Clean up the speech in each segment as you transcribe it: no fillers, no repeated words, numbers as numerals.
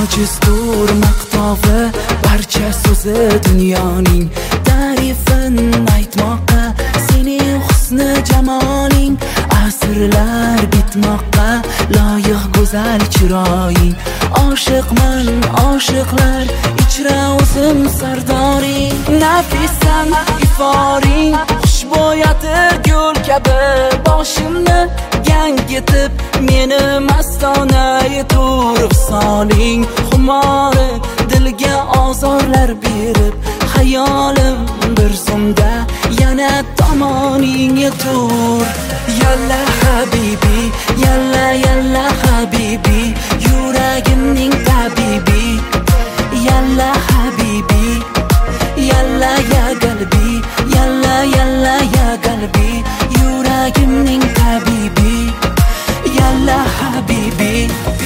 Ojizdur maqtovi barcha so'zi dunyoning, ta'rifin aytmoqqa sening husni jamoling, asrlar bitmoqqa loyiq go'zal chiroying. Oshiqman oshiqlar ichra o'zim sardoring, nafisan iforing xushbo'yatir gul kabi boshimni gangitib, meni mastona yeturib soling. Xumori dilga ozorlar berib, xayolim bir zumda yana tomoning yetur. Yalla habibi, yalla yalla habibi, yuragimning tabibi. Yalla habibi, yalla ya qalbi, yalla yalla ya qalbi, yuragimning tabibi. Yalla habibi.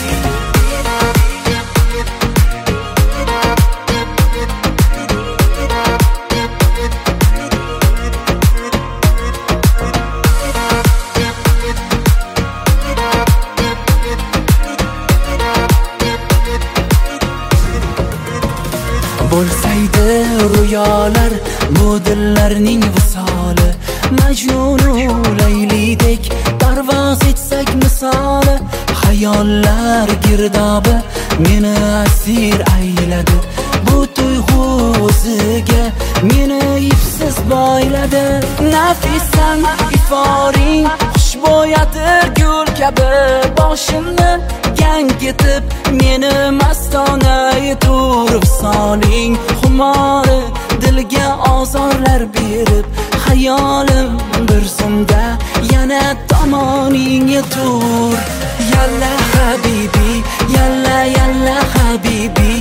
Bo'lsaydi rüyalar bu dillarning visoli, Majnunu Laylidek parvoz etsak misoli. Xayollar girdobi meni asir ayladi, bu tuyg'u o'ziga meni ipsiz boyladi. Nafisan iforing xushbo'yatir gul kabi boshimni gangitib, meni mastona yeturib soling. Xumori dilga ozorlar berib, xayolim bir zumda yana tomoning yetur. Yalla habibi, yalla yalla habibi,